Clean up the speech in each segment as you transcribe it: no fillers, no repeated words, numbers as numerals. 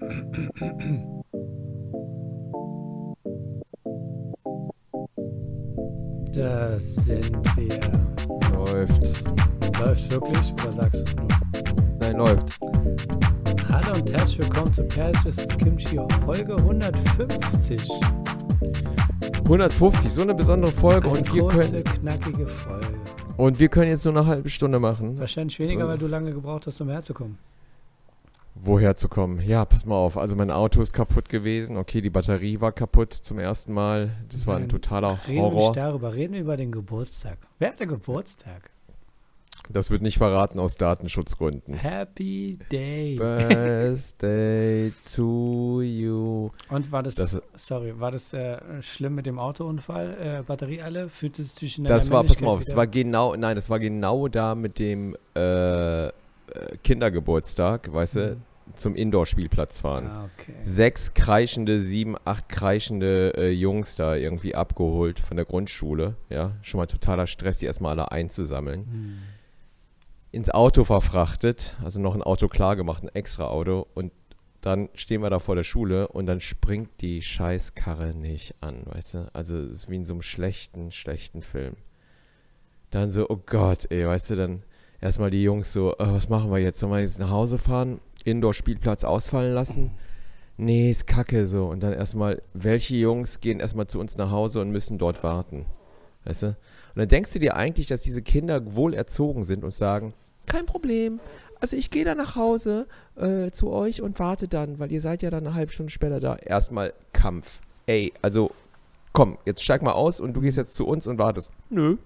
Das sind wir. Läuft. Läuft wirklich oder sagst du es nur? Nein, läuft. Hallo und herzlich willkommen zu Persisch Kimchi Folge 150. 150, so eine besondere Folge. Eine und wir kurze, knackige Folge. Und wir können jetzt nur eine halbe Stunde machen. Wahrscheinlich weniger, So. weil du lange gebraucht hast, um herzukommen. Woher zu kommen? Ja, pass mal auf. Also mein Auto ist kaputt gewesen. Okay, die Batterie war kaputt zum ersten Mal. Das war ein totaler Reden wir Horror. nicht darüber, reden wir über den Geburtstag. Wer hat den Geburtstag? Das wird nicht verraten aus Datenschutzgründen. Happy Day. Birthday to you. Und war das schlimm mit dem Autounfall? Batterie alle? Fühlte es zwischen Das war, pass mal auf, das war genau da mit dem Kindergeburtstag, weißt du, zum Indoor-Spielplatz fahren. Ah, okay. 6 kreischende, 7, 8 kreischende Jungs da irgendwie abgeholt von der Grundschule. Ja, schon mal totaler Stress, die erstmal alle einzusammeln. Ins Auto verfrachtet, also noch ein Auto klar gemacht, ein extra Auto. Und dann stehen wir da vor der Schule und dann springt die Scheißkarre nicht an, weißt du. Also es ist wie in so einem schlechten Film. Dann so, oh Gott, ey, weißt du, dann erstmal die Jungs so, was machen wir jetzt? Sollen wir jetzt nach Hause fahren? Indoor-Spielplatz ausfallen lassen? Nee, ist kacke so. Und dann erstmal, welche Jungs gehen erstmal zu uns nach Hause und müssen dort warten? Weißt du? Und dann denkst du dir eigentlich, dass diese Kinder wohl erzogen sind und sagen, kein Problem, also ich gehe dann nach Hause zu euch und warte dann, weil ihr seid ja dann eine halbe Stunde später da. Erstmal Kampf. Ey, also komm, jetzt steig mal aus und du gehst jetzt zu uns und wartest. Nö.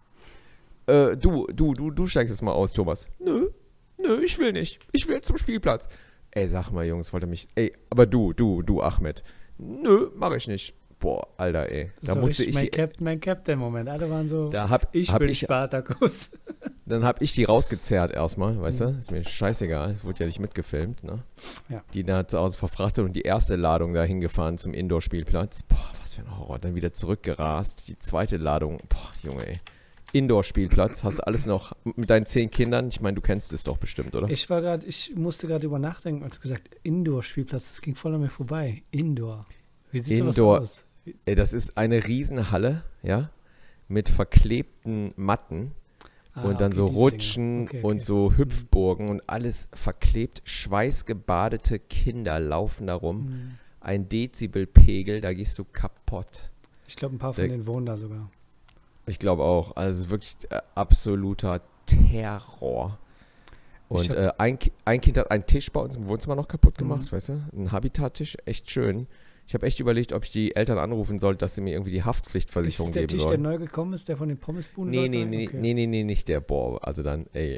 Du steigst jetzt mal aus, Thomas. Nö, ich will nicht. Ich will zum Spielplatz. Ey, sag mal, Jungs, wollt ihr mich... Ey, aber du, Ahmed. Nö, mach ich nicht. Boah, Alter, ey. Da so musste ich... Mein Captain-Moment. Alle waren so, da hab ich Spartacus. Dann hab ich die rausgezerrt erstmal, weißt du? Ist mir scheißegal. Es wurde ja nicht mitgefilmt, ne? Ja. Die da zu Hause verfrachtet und die erste Ladung da hingefahren zum Indoor-Spielplatz. Boah, was für ein Horror. Dann wieder zurückgerast. Die zweite Ladung. Boah, Junge, ey. Indoor-Spielplatz, hast du alles noch mit deinen 10 Kindern? Ich meine, du kennst es doch bestimmt, oder? Ich musste gerade über nachdenken, als du gesagt Indoor-Spielplatz, das ging voll an mir vorbei. Indoor. Wie sieht sowas aus? Ey, das ist eine Riesenhalle, ja, mit verklebten Matten und dann so Rutschen und so Hüpfburgen und alles verklebt. Schweißgebadete Kinder laufen da rum. Ein Dezibelpegel, da gehst du kaputt. Ich glaube, ein paar von denen wohnen da sogar. Ich glaube auch. Also wirklich absoluter Terror. Und ein Kind hat einen Tisch bei uns im Wohnzimmer noch kaputt gemacht, weißt du? Ein Habitat-Tisch, echt schön. Ich habe echt überlegt, ob ich die Eltern anrufen sollte, dass sie mir irgendwie die Haftpflichtversicherung geben sollen. Ist der Tisch, der neu gekommen ist, der von den Pommesbuden? Nee, nicht der. Boah, also dann, ey,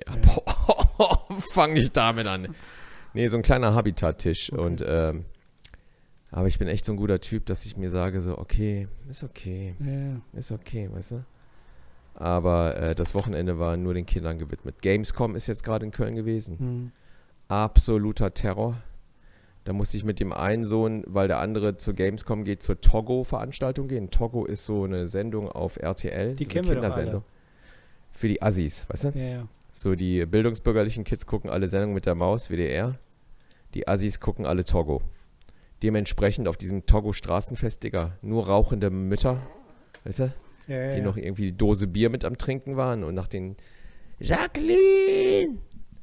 fang nicht damit an. Nee, so ein kleiner Habitat-Tisch. Okay. Und, aber ich bin echt so ein guter Typ, dass ich mir sage so, okay, ist okay, weißt du? Aber das Wochenende war nur den Kindern gewidmet. Gamescom ist jetzt gerade in Köln gewesen. Absoluter Terror. Da musste ich mit dem einen Sohn, weil der andere zur Gamescom geht, zur Togo-Veranstaltung gehen. Togo ist so eine Sendung auf RTL. Die so kennen eine wir doch alle. Für die Assis, weißt du? Ja. So die bildungsbürgerlichen Kids gucken alle Sendungen mit der Maus, WDR. Die Assis gucken alle Togo. Dementsprechend auf diesem Togo-Straßenfest, Digga, nur rauchende Mütter, weißt du? Die noch irgendwie die Dose Bier mit am Trinken waren und nach den Jacqueline!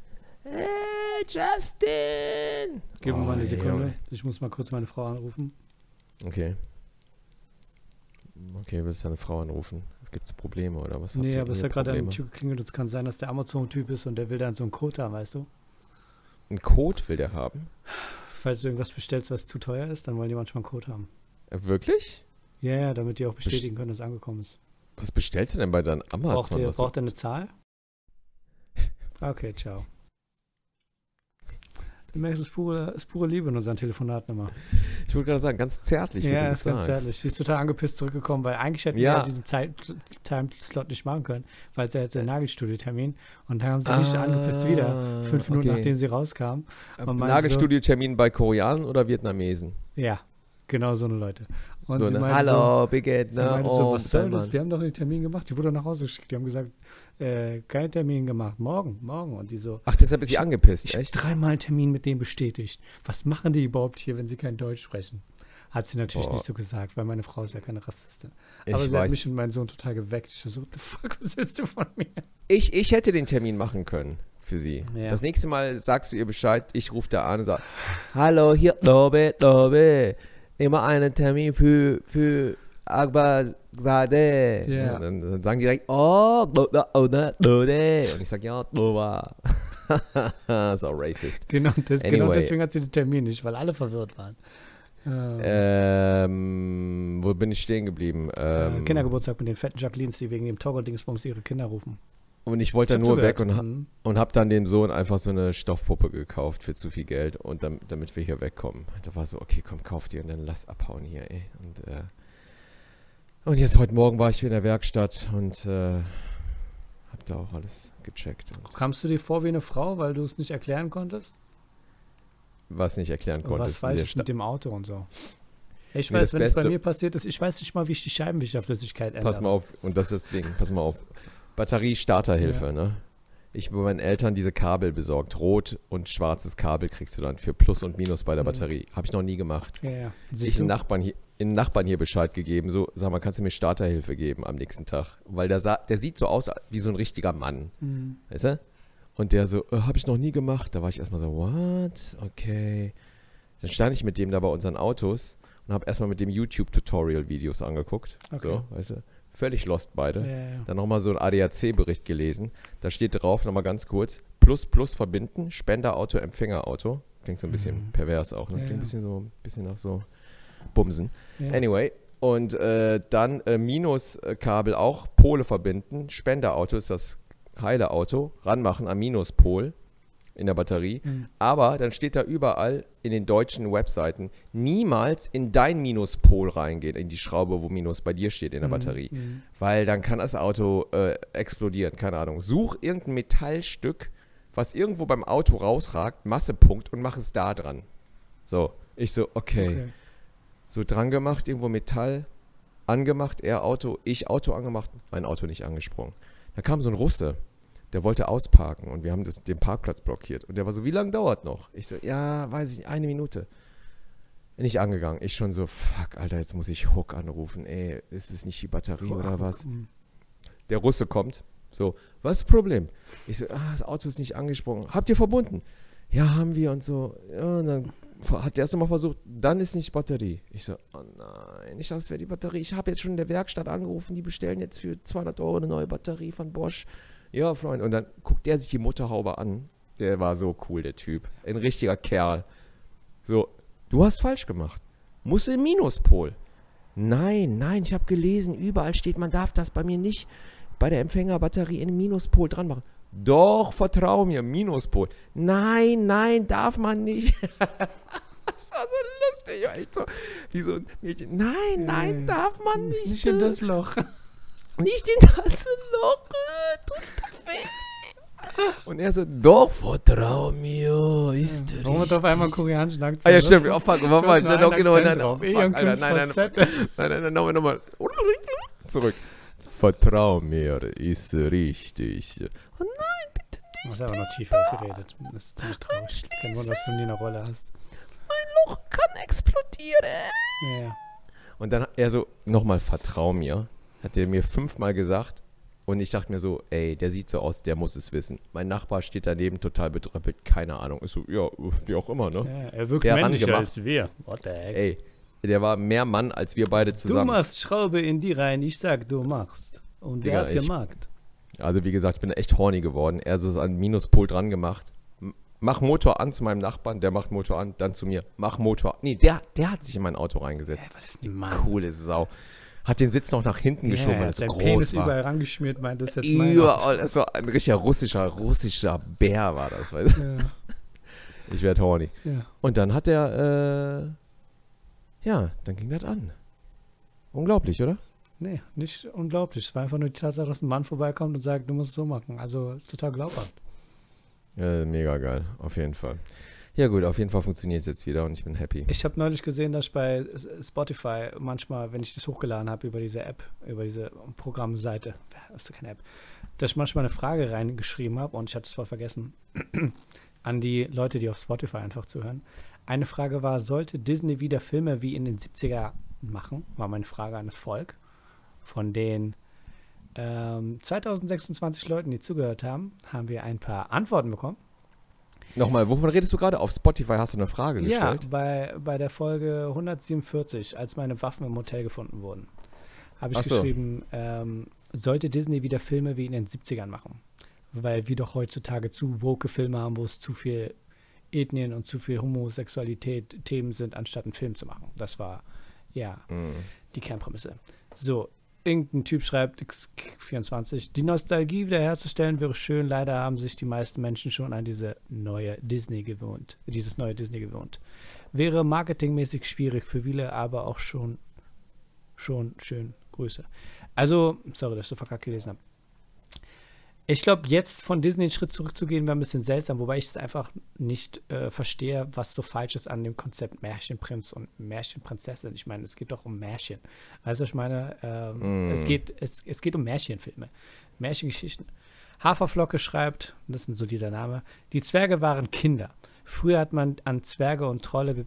Hey, Justin! Gib mir mal eine Sekunde. Ich muss mal kurz meine Frau anrufen. Okay, willst du deine Frau anrufen? Gibt es Probleme oder was? Nee, aber es hat gerade an die Tür geklingelt und es kann sein, dass der Amazon-Typ ist und der will dann so einen Code haben, weißt du? Einen Code will der haben? Falls du irgendwas bestellst, was zu teuer ist, dann wollen die manchmal einen Code haben. Wirklich? Ja, damit die auch bestätigen können, dass es angekommen ist. Was bestellst du denn bei deinem Amazon? Braucht er eine Zahl? Okay, ciao. Du merkst, es ist pure Liebe in unseren Telefonaten immer. Ich wollte gerade sagen, ganz zärtlich, wie du das sagst. Ja, ganz zärtlich. Sie ist total angepisst zurückgekommen, weil eigentlich hätten wir diesen Timeslot nicht machen können, weil es ja jetzt ein Nagelstudio-Termin und dann haben sie richtig angepisst wieder, 5 Minuten nachdem sie rauskam. Nagelstudio-Termin bei Koreanern oder Vietnamesen? Ja, genau so eine Leute. Und so sie eine, hallo, Bigget, ne? Was soll das? Wir haben doch den Termin gemacht. Sie wurde nach Hause geschickt. Die haben gesagt, keinen Termin gemacht, morgen. Und die so, ach, deshalb ist sie angepisst, ich echt? 3-mal einen Termin mit denen bestätigt. Was machen die überhaupt hier, wenn sie kein Deutsch sprechen? Hat sie natürlich nicht so gesagt, weil meine Frau ist ja keine Rassistin. Aber sie hat mich und meinen Sohn total geweckt. Ich so, what the fuck, was willst du von mir? Ich hätte den Termin machen können für sie. Ja. Das nächste Mal sagst du ihr Bescheid, ich rufe da an und sage, hallo, hier, Lobe, immer einen Termin für Akbarzadeh. Ja. Und dann sagen die direkt, und ich sage, ja, Doba. So racist. Genau deswegen hat sie den Termin nicht, weil alle verwirrt waren. Wo bin ich stehen geblieben? Kindergeburtstag mit den fetten Jacquelines, die wegen dem Toggle-Dingsbums ihre Kinder rufen. Und ich wollte da nur weg und habe dann dem Sohn einfach so eine Stoffpuppe gekauft für zu viel Geld und damit wir hier wegkommen. Da war so, okay, komm, kauf die und dann lass abhauen hier, ey. Und jetzt heute Morgen war ich wieder in der Werkstatt und habe da auch alles gecheckt. Kamst du dir vor wie eine Frau, weil du es nicht erklären konntest? Was nicht erklären konnte. Was weiß ich mit dem Auto und so. Ich weiß, wenn es bei mir passiert ist, ich weiß nicht mal, wie ich die Scheibenwischerflüssigkeit ändere. Pass mal auf, und das ist das Ding, pass mal auf. Batterie-Starterhilfe, ne? Ich habe bei meinen Eltern diese Kabel besorgt. Rot und schwarzes Kabel kriegst du dann für Plus und Minus bei der Batterie. Habe ich noch nie gemacht. Ja. Ich den Nachbarn hier Bescheid gegeben, so, sag mal, kannst du mir Starterhilfe geben am nächsten Tag? Weil der sieht so aus wie so ein richtiger Mann. Weißt du? Und der so, habe ich noch nie gemacht. Da war ich erstmal so, what? Okay. Dann stand ich mit dem da bei unseren Autos und habe erstmal mit dem YouTube-Tutorial-Videos angeguckt. Okay. So, weißt du? Völlig lost beide. Ja. Dann nochmal so einen ADAC-Bericht gelesen. Da steht drauf, nochmal ganz kurz, Plus verbinden, Spenderauto, Empfängerauto. Klingt so ein bisschen pervers auch, ne? Klingt ein bisschen nach so Bumsen. Ja. Anyway, und dann Minuskabel auch, Pole verbinden, Spenderauto ist das heile Auto, ranmachen am Minuspol in der Batterie. Aber dann steht da überall in den deutschen Webseiten, niemals in dein Minuspol reingehen, in die Schraube, wo Minus bei dir steht in der Batterie. Weil dann kann das Auto explodieren, keine Ahnung. Such irgendein Metallstück, was irgendwo beim Auto rausragt, Massepunkt und mach es da dran. So, ich so, okay. So dran gemacht, irgendwo Metall, angemacht, er Auto, ich Auto angemacht, mein Auto nicht angesprungen. Da kam so ein Russe, der wollte ausparken und wir haben den Parkplatz blockiert. Und der war so, wie lange dauert noch? Ich so, ja, weiß ich nicht, 1 Minute. Nicht angegangen. Ich schon so, fuck, Alter, jetzt muss ich Hook anrufen. Ey, ist es nicht die Batterie oder was? Der Russe kommt, so, was ist das Problem? Ich so, das Auto ist nicht angesprungen. Habt ihr verbunden? Ja, haben wir und so. Ja, und dann hat der erst nochmal versucht, dann ist nicht Batterie. Ich so, oh nein, ich dachte, es wäre die Batterie. Ich habe jetzt schon in der Werkstatt angerufen, die bestellen jetzt für 200 € eine neue Batterie von Bosch. Ja, Freund. Und dann guckt der sich die Motorhaube an. Der war so cool, der Typ. Ein richtiger Kerl. So, du hast falsch gemacht. Musst im Minuspol. Nein, ich habe gelesen, überall steht, man darf das bei mir nicht bei der Empfängerbatterie in den Minuspol dran machen. Doch, vertrau mir, Minuspol. Nein, darf man nicht. Das war so lustig, echt so. Wie so ein Mädchen. Nein, darf man nicht. Nicht in das Loch. Nicht in das Loch. Tut weh. Und er so, doch, vertrau mir, ist richtig. Warum hat auf einmal koreanischen Akzent? Ah ja, stimmt. Oh, fuck, nochmal. Nein, nochmal. Zurück. Vertrau mir, ist richtig. Oh nein, bitte nicht. Du hast aber noch tiefer geredet. Das ist ziemlich traurig. Kein Wunder, dass du nie eine Rolle hast. Mein Loch kann explodieren. Ja. Und dann er so, nochmal, vertrau mir. Hat er mir 5-mal gesagt. Und ich dachte mir so, ey, der sieht so aus, der muss es wissen. Mein Nachbar steht daneben, total betröppelt, keine Ahnung. Ist so, ja, wie auch immer, ne? Ja, er wirkt männlicher als wir. What the heck? Ey, der war mehr Mann als wir beide zusammen. Du machst Schraube in die rein, ich sag, du machst. Und der hat gemacht. Also wie gesagt, ich bin echt horny geworden. Er so an Minuspol dran gemacht. Mach Motor an zu meinem Nachbarn, der macht Motor an, dann zu mir. Mach Motor an. Nee, der hat sich in mein Auto reingesetzt. Was ist ein Mann? Coole Sau. Hat den Sitz noch nach hinten geschoben, weil es so groß Penis war. Überall rangeschmiert, meint, das ist jetzt mein Überall, das war ein richtiger russischer Bär war das. Weißt du? Ja. Ich werd horny. Ja. Und dann hat er, dann ging das an. Unglaublich, oder? Nee, nicht unglaublich. Es war einfach nur die Tatsache, dass ein Mann vorbeikommt und sagt, du musst es so machen. Also ist total glaubhaft. Mega geil, auf jeden Fall. Ja gut, auf jeden Fall funktioniert es jetzt wieder und ich bin happy. Ich habe neulich gesehen, dass ich bei Spotify manchmal, wenn ich das hochgeladen habe über diese App, über diese Programmseite, das ist keine App, dass ich manchmal eine Frage reingeschrieben habe und ich hatte es voll vergessen, an die Leute, die auf Spotify einfach zuhören. Eine Frage war, sollte Disney wieder Filme wie in den 70er machen? War meine Frage an das Volk. Von den 2026 Leuten, die zugehört haben, haben wir ein paar Antworten bekommen. Nochmal, wovon redest du gerade? Auf Spotify hast du eine Frage gestellt? Ja, bei der Folge 147, als meine Waffen im Hotel gefunden wurden, habe ich geschrieben, sollte Disney wieder Filme wie in den 70ern machen? Weil wir doch heutzutage zu woke Filme haben, wo es zu viel Ethnien und zu viel Homosexualität Themen sind, anstatt einen Film zu machen. Das war, die Kernprämisse. So, irgendein Typ schreibt, X24, die Nostalgie wiederherzustellen wäre schön, leider haben sich die meisten Menschen schon an dieses neue Disney gewöhnt. Wäre marketingmäßig schwierig für viele, aber auch schon schön. Grüße. Also, sorry, dass ich so verkackt gelesen habe. Ich glaube, jetzt von Disney einen Schritt zurückzugehen, wäre ein bisschen seltsam, wobei ich es einfach nicht verstehe, was so falsch ist an dem Konzept Märchenprinz und Märchenprinzessin. Ich meine, es geht doch um Märchen. Also ich meine, es geht um Märchenfilme, Märchengeschichten. Haferflocke schreibt, das ist ein solider Name, die Zwerge waren Kinder. Früher hat man an Zwerge und Trolle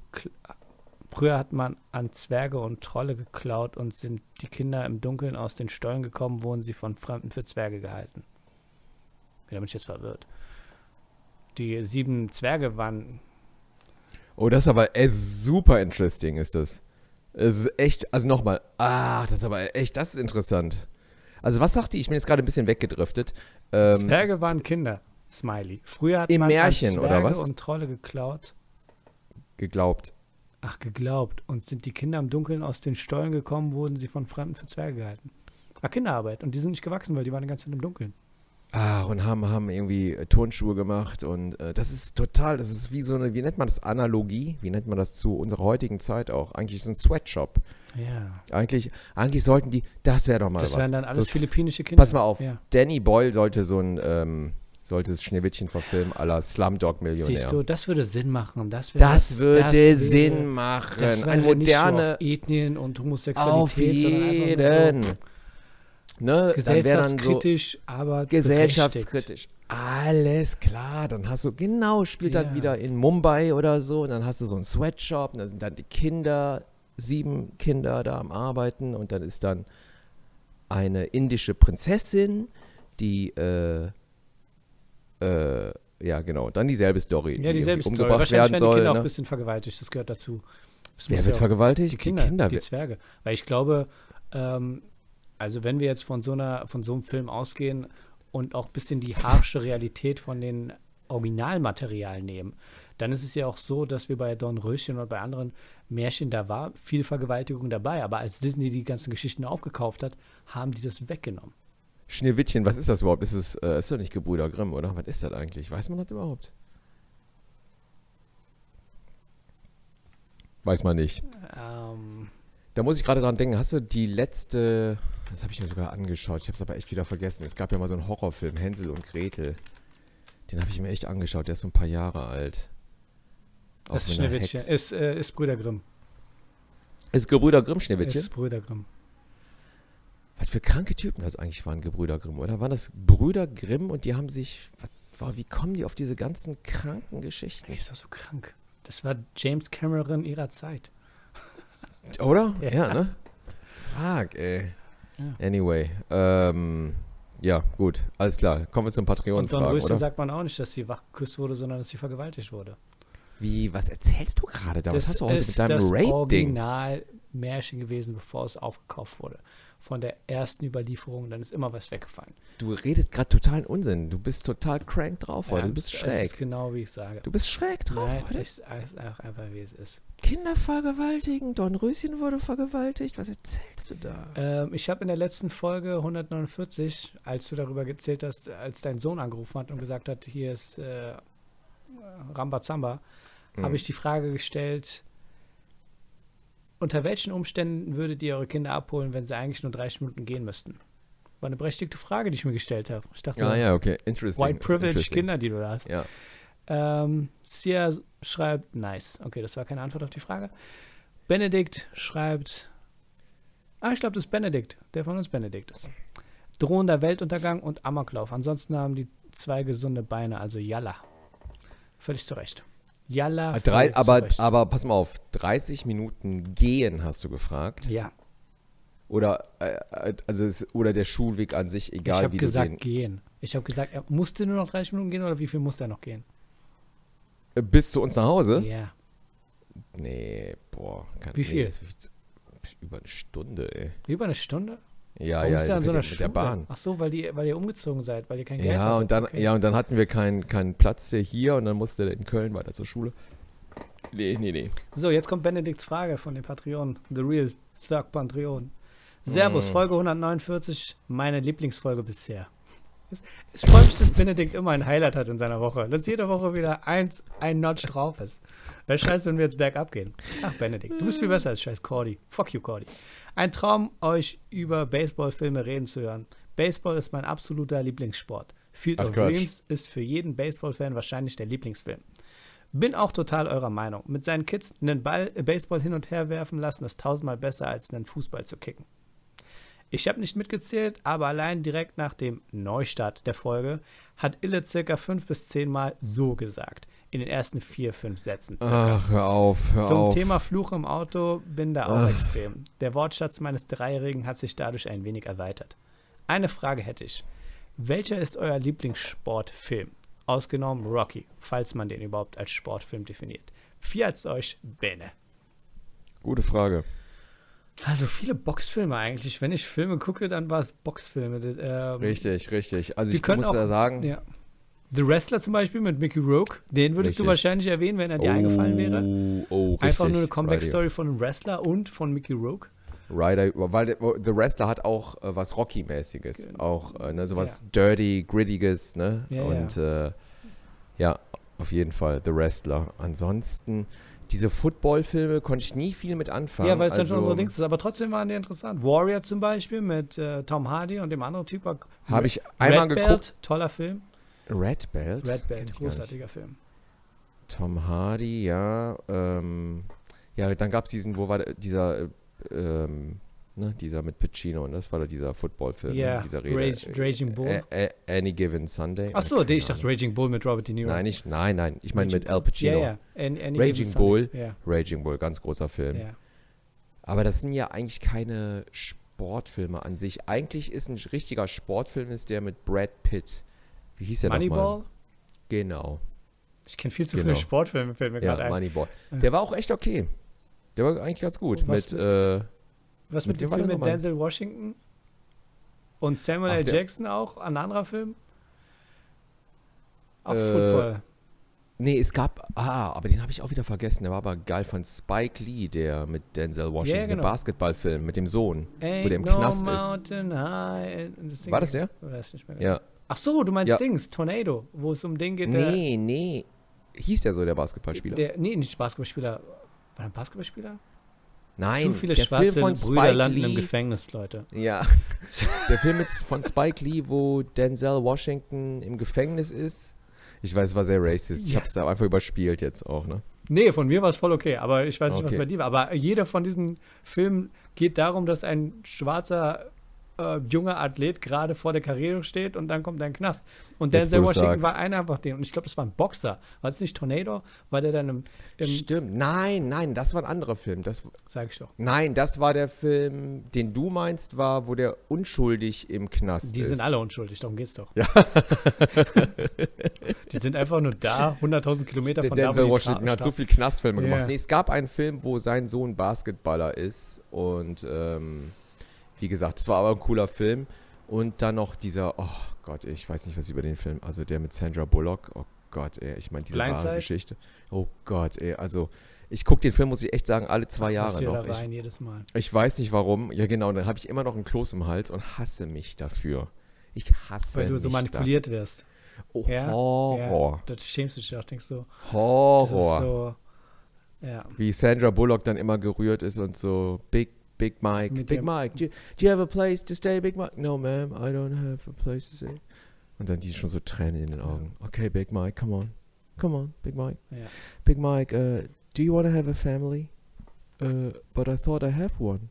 geklaut und sind die Kinder im Dunkeln aus den Stollen gekommen, wurden sie von Fremden für Zwerge gehalten. Da bin ich jetzt verwirrt. Die 7 Zwerge waren... Oh, das ist aber super interesting, ist das. Es ist echt, also nochmal, das ist aber echt, das ist interessant. Also was sagt die? Ich bin jetzt gerade ein bisschen weggedriftet. Zwerge waren Kinder, Smiley. Früher hat man Märchen, an Zwerge oder was? Und Trolle geklaut. Geglaubt. Ach, geglaubt. Und sind die Kinder im Dunkeln aus den Stollen gekommen, wurden sie von Fremden für Zwerge gehalten. Kinderarbeit. Und die sind nicht gewachsen, weil die waren die ganze Zeit im Dunkeln. Und haben irgendwie Turnschuhe gemacht und das ist wie so eine, wie nennt man das, Analogie? Wie nennt man das zu unserer heutigen Zeit auch? Eigentlich ist es ein Sweatshop. Ja. Eigentlich sollten die, das wäre doch mal das was. Das wären dann alles so philippinische Kinder. Pass mal auf, Danny Boyle sollte sollte das Schneewittchen verfilmen à la Slumdog Millionär. Siehst du, das würde Sinn machen. Das würde Sinn machen. Das eine moderne nicht so auf Ethnien und Homosexualität. Auf jeden. Ne, gesellschaftskritisch, aber gesellschaftskritisch. Alles klar, dann hast du, spielt dann wieder in Mumbai oder so, und dann hast du so einen Sweatshop, und da sind dann die Kinder, 7 Kinder da am Arbeiten, und dann ist dann eine indische Prinzessin, die, dann dieselbe Story. Ja, dieselbe Story. Wahrscheinlich werden die Kinder auch ein bisschen vergewaltigt, das gehört dazu. Wer wird vergewaltigt? Die Kinder, die Zwerge. Weil ich glaube, also wenn wir jetzt von so einem Film ausgehen und auch ein bisschen die harsche Realität von den Originalmaterialien nehmen, dann ist es ja auch so, dass wir bei Dornröschen oder bei anderen Märchen, da war viel Vergewaltigung dabei, aber als Disney die ganzen Geschichten aufgekauft hat, haben die das weggenommen. Schneewittchen, was ist das überhaupt? Ist doch nicht Gebrüder Grimm, oder? Was ist das eigentlich? Weiß man das überhaupt? Weiß man nicht. Da muss ich gerade dran denken, hast du die letzte... Das habe ich mir sogar angeschaut. Ich habe es aber echt wieder vergessen. Es gab ja mal so einen Horrorfilm, Hänsel und Gretel. Den habe ich mir echt angeschaut. Der ist so ein paar Jahre alt. Das ist Schneewittchen. Ist Brüder Grimm. Ist Gebrüder Grimm Schneewittchen? Ist Brüder Grimm. Was für kranke Typen das eigentlich waren, Gebrüder Grimm, oder? Waren das Brüder Grimm und die haben sich... Wie kommen die auf diese ganzen kranken Geschichten? Ist doch so krank. Das war James Cameron ihrer Zeit. Oder? Ja, ne? Fuck, ey. Ja. Anyway, gut, alles klar. Kommen wir zum Patreon-Fragen, Und Dornröschen sagt man auch nicht, dass sie wach geküsst wurde, sondern dass sie vergewaltigt wurde. Wie, was erzählst du gerade da? Was hast du heute mit deinem Rape-Ding? Das ist Original-Märchen gewesen, bevor es aufgekauft wurde. Von der ersten Überlieferung, dann ist immer was weggefallen. Du redest gerade totalen Unsinn. Du bist total crank drauf heute. Du bist schräg. Das ist genau, wie ich sage. Du bist schräg drauf heute? Nein, ist einfach, wie es ist. Kinder vergewaltigen, Dornröschen wurde vergewaltigt. Was erzählst du da? Ich habe in der letzten Folge 149, als du darüber erzählt hast, als dein Sohn angerufen hat und gesagt hat, hier ist Rambazamba, habe ich die Frage gestellt, unter welchen Umständen würdet ihr eure Kinder abholen, wenn sie eigentlich nur 30 Minuten gehen müssten? War eine berechtigte Frage, die ich mir gestellt habe. Ich dachte, okay. Interesting. White Privilege Kinder, die du hast. Ja. Sia schreibt, nice. Okay, das war keine Antwort auf die Frage. Benedikt schreibt, ich glaube, das ist Benedikt, der von uns Benedikt ist. Drohender Weltuntergang und Amoklauf. Ansonsten haben die 2 gesunde Beine, also Yalla. Völlig zu Recht. Yalla. Aber pass mal auf, 30 Minuten gehen hast du gefragt? Ja. Oder, oder der Schulweg an sich, egal ich hab wie gesagt, du den... gehen. Ich habe gesagt, er musste nur noch 30 Minuten gehen oder wie viel musste er noch gehen? Bis zu uns nach Hause? Ja. Nee, boah. Wie viel? Über eine Stunde, ey. Über eine Stunde? Ja, Warum ja, ist der an so einer mit der Bahn. Ach so, weil ihr umgezogen seid, weil ihr kein Geld Ja, hattet. und dann, Okay. ja, und dann hatten wir keinen Platz hier und dann musste er in Köln weiter zur Schule. Nee. So, jetzt kommt Benedikts Frage von den Patreonen. The Real Thug Patreon. Servus, Folge 149, meine Lieblingsfolge bisher. Es freut mich, dass Benedikt immer ein Highlight hat in seiner Woche. Dass jede Woche wieder ein Notch drauf ist. Wäre scheiße, wenn wir jetzt bergab gehen. Ach, Benedikt, du bist viel besser als scheiß Cordy. Fuck you, Cordy. Ein Traum, euch über Baseballfilme reden zu hören. Baseball ist mein absoluter Lieblingssport. Field of Dreams ist für jeden Baseball-Fan wahrscheinlich der Lieblingsfilm. Bin auch total eurer Meinung. Mit seinen Kids einen Baseball hin und her werfen lassen ist 1000-mal besser, als einen Fußball zu kicken. Ich habe nicht mitgezählt, aber allein direkt nach dem Neustart der Folge hat Ille circa 5 bis 10 Mal so gesagt. In den ersten 4, 5 Sätzen circa. Ach, hör auf. Zum Thema Fluch im Auto bin da auch extrem. Der Wortschatz meines Dreijährigen hat sich dadurch ein wenig erweitert. Eine Frage hätte ich. Welcher ist euer Lieblingssportfilm? Ausgenommen Rocky, falls man den überhaupt als Sportfilm definiert. Viel als euch, Bene. Gute Frage. Also viele Boxfilme eigentlich. Wenn ich Filme gucke, dann war es Boxfilme. Richtig. Also ich muss da sagen... Ja. The Wrestler zum Beispiel mit Mickey Rourke, den würdest du wahrscheinlich erwähnen, wenn er dir eingefallen wäre. Einfach nur eine Comeback-Story von einem Wrestler und von Mickey Rourke. Weil The Wrestler hat auch was Rocky-mäßiges. Genau. Auch sowas Dirty, Grittiges. Ne? Ja, und auf jeden Fall The Wrestler. Ansonsten... Diese Football-Filme konnte ich nie viel mit anfangen. Ja, weil es dann schon so Dings ist. Aber trotzdem waren die interessant. Warrior zum Beispiel mit Tom Hardy und dem anderen Typ. Habe ich einmal geguckt. Belt, toller Film. Red Belt, großartiger Film. Tom Hardy, ja. Ja, dann gab es diesen, wo war dieser, dieser mit Pacino. Und das war dieser Football-Film. Ja, dieser Raging Bull. Any Given Sunday. Achso, ich dachte Raging Bull mit Robert De Niro. Nein, ich meine mit Al Pacino. Ja. Raging Bull. Ja. Raging Bull, ganz großer Film. Ja. Aber das sind ja eigentlich keine Sportfilme an sich. Eigentlich ist ein richtiger Sportfilm ist der mit Brad Pitt. Wie hieß der nochmal? Moneyball? Genau. Ich kenne viel zu viele Sportfilme, fällt mir gerade ein. Moneyball. Der war auch echt okay. Der war eigentlich ganz gut. Was mit dem Film mit Denzel Washington? Und Samuel L. Jackson auch? Ein anderer Film? Auch Football. Nee, es gab, aber den habe ich auch wieder vergessen. Der war aber geil von Spike Lee, der mit Denzel Washington, der Basketballfilm mit dem Sohn, wo der im Knast ist. War das der? Weiß nicht mehr genau. Ja. Ach so, du meinst Dings, Tornado, wo es um den geht. Nee. Hieß der so, der Basketballspieler? Nicht Basketballspieler. War der ein Basketballspieler? Nein, zu viele der schwarze Film von Brüder Spike landen Lee, im Gefängnis, Leute. Ja, der Film von Spike Lee, wo Denzel Washington im Gefängnis ist. Ich weiß, es war sehr racist. Ich habe es einfach überspielt jetzt auch, ne? Nee, von mir war es voll okay, aber ich weiß nicht, was bei dir war. Aber jeder von diesen Filmen geht darum, dass ein schwarzer junger Athlet gerade vor der Karriere steht und dann kommt er in den Knast. Und Denzel Washington war einer von denen. Und ich glaube, das war ein Boxer. War es nicht Tornado? War der dann im Stimmt. Nein, das war ein anderer Film. Sag ich doch. Nein, das war der Film, den du meinst, wo der unschuldig im Knast ist. Die sind alle unschuldig, darum geht's doch. Ja. Die sind einfach nur da, 100.000 Kilometer von da, wo Denzel Washington hat so viel Knastfilme gemacht. Nee, es gab einen Film, wo sein Sohn Basketballer ist und wie gesagt, es war aber ein cooler Film. Und dann noch dieser, oh Gott, ich weiß nicht, was über den Film, also der mit Sandra Bullock, oh Gott, ey, ich meine, diese wahre Geschichte. Oh Gott, ey, also ich gucke den Film, muss ich echt sagen, alle 2 Jahre noch. Jedes Mal. Ich weiß nicht warum, ja genau, dann habe ich immer noch einen Kloß im Hals und hasse mich dafür. Ich hasse mich. Weil du so manipuliert wirst. Oh, ja? Horror. Ja, das schämst du dich auch, denkst du. Horror. Das ist so, ja. Wie Sandra Bullock dann immer gerührt ist und so, Big Mike, do you have a place to stay, Big Mike? No, ma'am, I don't have a place to stay. Und dann die schon so Tränen in den Augen. Okay, Big Mike, come come on, Big Mike. Ja. Big Mike, do you want to have a family? But I thought I have one.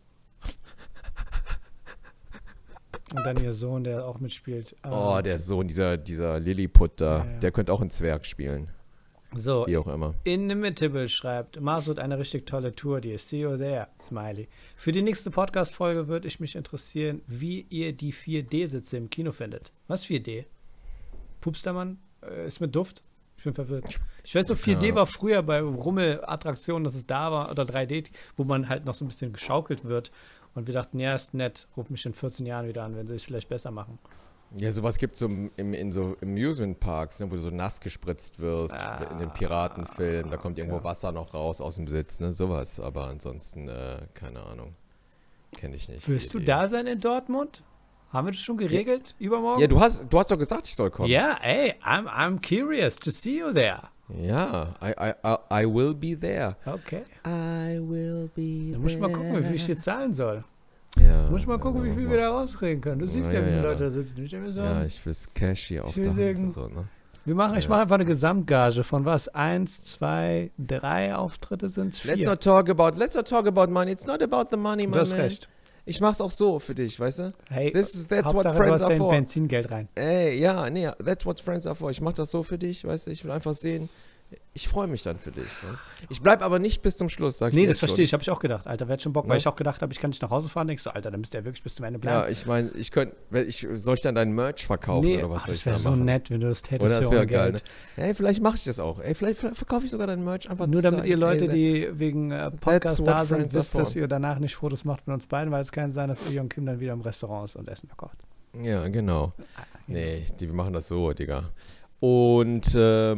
Und dann ihr Sohn, der auch mitspielt. Oh, der Sohn, dieser Lilliput da, der könnte auch einen Zwerg spielen. So, wie auch immer. Inimitable schreibt, Masud, eine richtig tolle Tour, die See you there, Smiley. Für die nächste Podcast-Folge würde ich mich interessieren, wie ihr die 4D-Sitze im Kino findet. Was 4D? Pupstermann? Ist mit Duft? Ich bin verwirrt. Ich weiß nur, 4D war früher bei Rummel-Attraktionen, dass es da war, oder 3D, wo man halt noch so ein bisschen geschaukelt wird. Und wir dachten, ja, ist nett, ruf mich in 14 Jahren wieder an, wenn sie es vielleicht besser machen. Ja, sowas gibt es so in so Amusement-Parks, ne, wo du so nass gespritzt wirst, in den Piratenfilmen, da kommt irgendwo Wasser noch raus aus dem Sitz, ne, sowas. Aber ansonsten, keine Ahnung, kenne ich nicht. Wirst du da sein in Dortmund? Haben wir das schon geregelt? Übermorgen? Ja, du hast doch gesagt, ich soll kommen. Ja, ey, I'm curious to see you there. Ja, I will be there. Okay. I will be there. Dann muss ich mal gucken, wie viel ich dir zahlen soll. Ja. Muss ich mal gucken, wie viel wir da rauskriegen können. Du siehst ja, wie viele Leute da sitzen. Ja, ich will Cash hier auf der Hand und so, ne? Ich mache einfach eine Gesamtgage von was? 1, 2, 3 Auftritte sind es 4. Let's not talk about money. It's not about the money, man. Du hast recht. Ich mach's auch so für dich, weißt du? Hey, that's Hauptsache, what friends are for. Benzingeld rein. Ey, ja, nee, that's what friends are for. Ich mach das so für dich, weißt du? Ich will einfach sehen. Ich freue mich dann für dich. Weißt? Ich bleib aber nicht bis zum Schluss, sag ich. Nee, das verstehe ich. Habe ich auch gedacht. Alter, wer hat schon Bock, weil ich auch gedacht habe, ich kann nicht nach Hause fahren. Denkst du, Alter, dann müsst ihr wirklich bis zum Ende bleiben. Ja, ich meine, soll ich dann deinen Merch verkaufen oder was soll ich da machen? Das wäre so nett, wenn du das tätest. Oder das wäre geil, ne? Ey, vielleicht mache ich das auch. Ey, vielleicht verkaufe ich sogar deinen Merch einfach nur damit ihr Leute, die wegen Podcast da sind, wisst, dass ihr danach nicht Fotos macht mit uns beiden, weil es kann sein, dass ihr und Kim dann wieder im Restaurant ist und Essen verkocht. Ja, genau. Nee, wir machen das so, Digga. Und,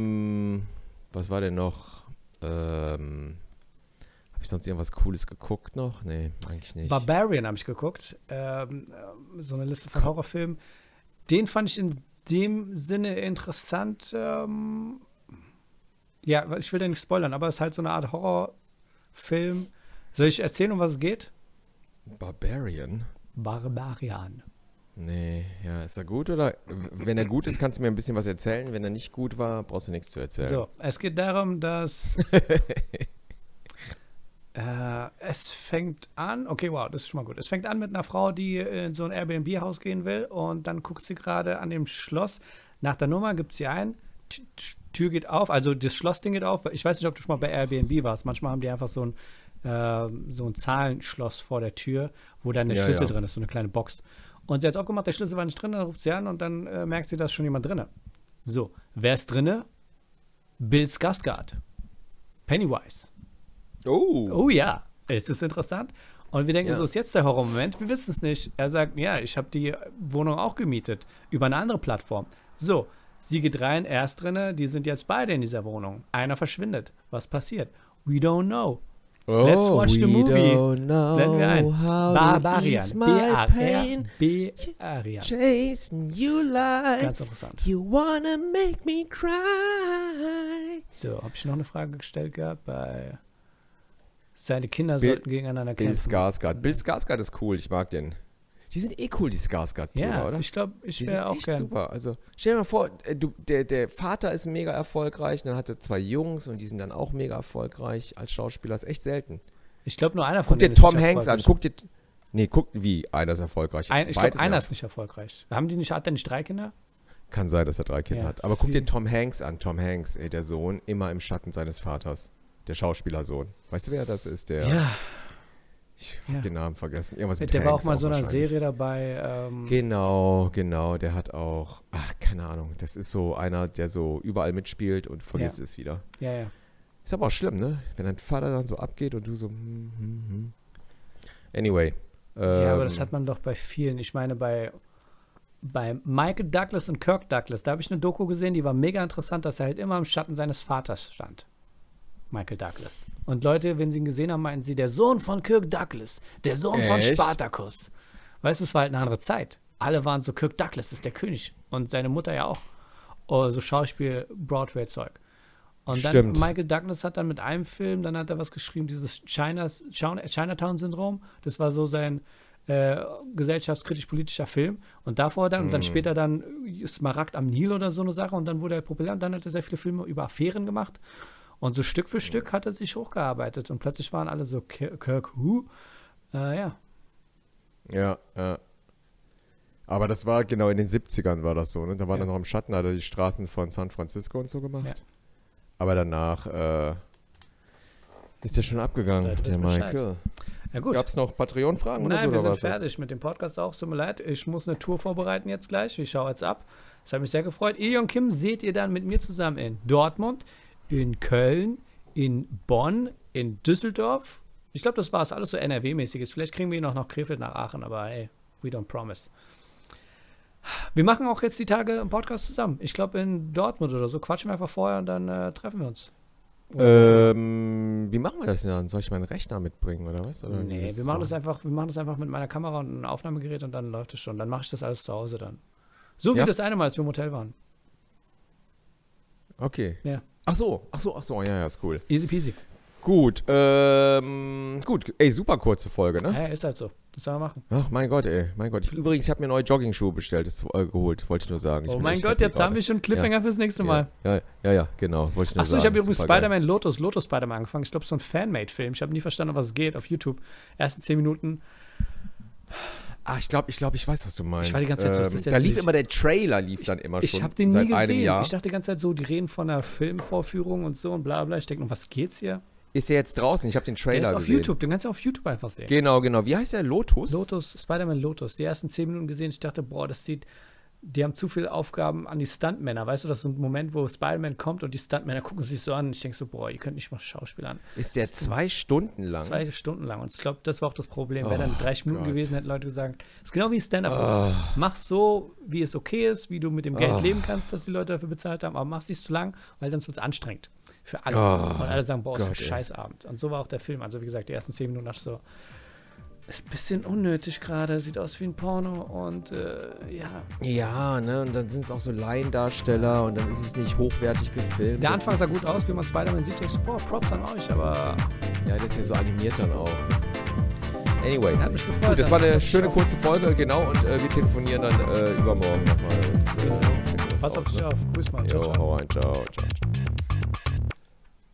was war denn noch? Habe ich sonst irgendwas Cooles geguckt noch? Nee, eigentlich nicht. Barbarian habe ich geguckt. So eine Liste von Horrorfilmen. Den fand ich in dem Sinne interessant. Ja, ich will den nicht spoilern, aber es ist halt so eine Art Horrorfilm. Soll ich erzählen, um was es geht? Barbarian? Barbarian. Nee, ja, ist er gut oder? Wenn er gut ist, kannst du mir ein bisschen was erzählen. Wenn er nicht gut war, brauchst du nichts zu erzählen. So, es geht darum, dass es fängt an, okay, wow, das ist schon mal gut. Es fängt an mit einer Frau, die in so ein Airbnb-Haus gehen will und dann guckt sie gerade an dem Schloss. Nach der Nummer gibt sie ein, Tür geht auf, also das Schlossding geht auf. Ich weiß nicht, ob du schon mal bei Airbnb warst. Manchmal haben die einfach so ein Zahlenschloss vor der Tür, wo dann der Schlüssel drin ist, so eine kleine Box. Und sie hat es aufgemacht, der Schlüssel war nicht drin, dann ruft sie an und dann merkt sie, da ist schon jemand drin. So, wer ist drin? Bill Skarsgård. Pennywise. Oh ja, es ist interessant. Und wir denken, so ist jetzt der Horrormoment. Wir wissen es nicht. Er sagt, ja, ich habe die Wohnung auch gemietet über eine andere Plattform. So, sie geht rein, er ist drin, die sind jetzt beide in dieser Wohnung. Einer verschwindet. Was passiert? We don't know. Let's watch the movie. Blenden wir ein. Barbarian. B-A-R-B-Arian. Chasing you like ganz interessant. You wanna make me cry. So, habe ich noch eine Frage gestellt gehabt bei seine Kinder sollten gegeneinander kämpfen. Bill Skarsgård. Bill Skarsgård ist cool, ich mag den. Die sind cool, die Skarsgård-Brüder, oder? Ich glaube, ich wäre auch gern. Super. Also, stell dir mal vor, der Vater ist mega erfolgreich, dann hat er 2 Jungs und die sind dann auch mega erfolgreich als Schauspieler. Das ist echt selten. Ich glaube, nur einer von denen ist erfolgreich. Guck dir Tom Hanks an. Guck, wie, einer ist erfolgreich. Ich glaube, einer ist nicht erfolgreich. Hat der nicht 3 Kinder? Kann sein, dass er 3 Kinder hat. Aber guck dir Tom Hanks an. Tom Hanks, der Sohn, immer im Schatten seines Vaters. Der Schauspielersohn. Weißt du, wer das ist? Ich habe den Namen vergessen. Irgendwas mit der Hanks war auch mal so einer Serie dabei. Genau. Der hat auch, keine Ahnung, das ist so einer, der so überall mitspielt und vergisst es wieder. Ja. Ist aber auch schlimm, ne? Wenn dein Vater dann so abgeht und du so, Anyway. Ja, aber das hat man doch bei vielen. Ich meine, bei Michael Douglas und Kirk Douglas, da habe ich eine Doku gesehen, die war mega interessant, dass er halt immer im Schatten seines Vaters stand. Michael Douglas. Und Leute, wenn sie ihn gesehen haben, meinten sie, der Sohn von Kirk Douglas, der Sohn von Spartacus. Weißt du, es war halt eine andere Zeit. Alle waren so, Kirk Douglas ist der König. Und seine Mutter ja auch. Oder so Schauspiel, Broadway-Zeug. Und dann Michael Douglas hat dann mit einem Film, dann hat er was geschrieben, dieses Chinatown-Syndrom. Das war so sein gesellschaftskritisch-politischer Film. Und davor dann, und dann später dann Smaragd am Nil oder so eine Sache. Und dann wurde er populär. Und dann hat er sehr viele Filme über Affären gemacht. Und so Stück für Stück hat er sich hochgearbeitet. Und plötzlich waren alle so Kirk Who. Ja. Ja. Aber das war genau in den 70ern war das so, ne? Da war er noch im Schatten, hat er die Straßen von San Francisco und so gemacht. Ja. Aber danach ist der schon abgegangen, der Michael. Ja, gut. Gab es noch Patreon-Fragen oder so? Nein, wir sind was fertig mit dem Podcast auch. Tut mir leid, ich muss eine Tour vorbereiten jetzt gleich. Ich schaue jetzt ab. Das hat mich sehr gefreut. Ilion Kim seht ihr dann mit mir zusammen in Dortmund, in Köln, in Bonn, in Düsseldorf. Ich glaube, das war es. Alles so NRW-mäßiges. Vielleicht kriegen wir ihn auch noch Krefeld nach Aachen, aber hey, we don't promise. Wir machen auch jetzt die Tage einen Podcast zusammen. Ich glaube in Dortmund oder so. Quatschen wir einfach vorher und dann treffen wir uns. Wie machen wir das denn? Soll ich meinen Rechner mitbringen oder was? Oder nee, wir machen das einfach mit meiner Kamera und einem Aufnahmegerät und dann läuft es schon. Dann mache ich das alles zu Hause dann. So wie das eine Mal, als wir im Hotel waren. Okay. Ja. Ach so, ja, ist cool. Easy peasy. Gut, ey, super kurze Folge, ne? Ja, ist halt so. Das sollen wir machen. Ach, mein Gott. Ich habe mir neue Jogging-Schuhe bestellt, geholt, wollte ich nur sagen. Oh mein Gott, jetzt haben wir schon einen Cliffhanger fürs nächste Mal. Ja, genau, wollte ich nur sagen. Achso, ich habe übrigens Spider-Man Lotus Spider-Man angefangen. Ich glaube, so ein Fanmade-Film. Ich habe nie verstanden, was es geht auf YouTube. Ersten 10 Minuten. Ich glaube, ich weiß, was du meinst. Ich war die ganze Zeit so, das ist jetzt da lief immer der Trailer, dann immer schon. Ich habe den nie gesehen. Ich dachte die ganze Zeit so, die reden von einer Filmvorführung und so und bla bla. Ich denke, um was geht's hier? Ist der jetzt draußen? Ich habe den Trailer gesehen. Der ist auf YouTube, den kannst du auf YouTube einfach sehen. Genau. Wie heißt der? Lotus? Spider-Man Lotus. Die ersten 10 Minuten gesehen, ich dachte, die haben zu viele Aufgaben an die Stuntmänner. Weißt du, das ist ein Moment, wo Spider-Man kommt und die Stuntmänner gucken sich so an. Ich denke so, ihr könnt nicht mal Schauspieler an. Ist der 2 Stunden lang? 2 Stunden lang. Und ich glaube, das war auch das Problem. Wäre dann 30 Minuten gewesen, hätten Leute gesagt, das ist genau wie Stand-Up. Mach so, wie es okay ist, wie du mit dem Geld leben kannst, dass die Leute dafür bezahlt haben, aber mach es nicht zu lang, weil dann wird es anstrengend. Für alle. Und alle sagen, ist ein Scheißabend. Und so war auch der Film. Also wie gesagt, die ersten 10 Minuten dachte ich so, ist ein bisschen unnötig gerade, sieht aus wie ein Porno und ja. Ja, ne, und dann sind es auch so Laiendarsteller und dann ist es nicht hochwertig gefilmt. Der Anfang sah gut aus, wie man Spider-Man sieht. Ich so, Props an euch, aber... Ja, das ist ja so animiert dann auch. Anyway. Hat mich gefreut. Gut, das war eine schöne kurze Folge, genau, und wir telefonieren dann übermorgen nochmal. Pass auf dich auf. Grüß mal. Ciao, ciao. Hau rein, ciao.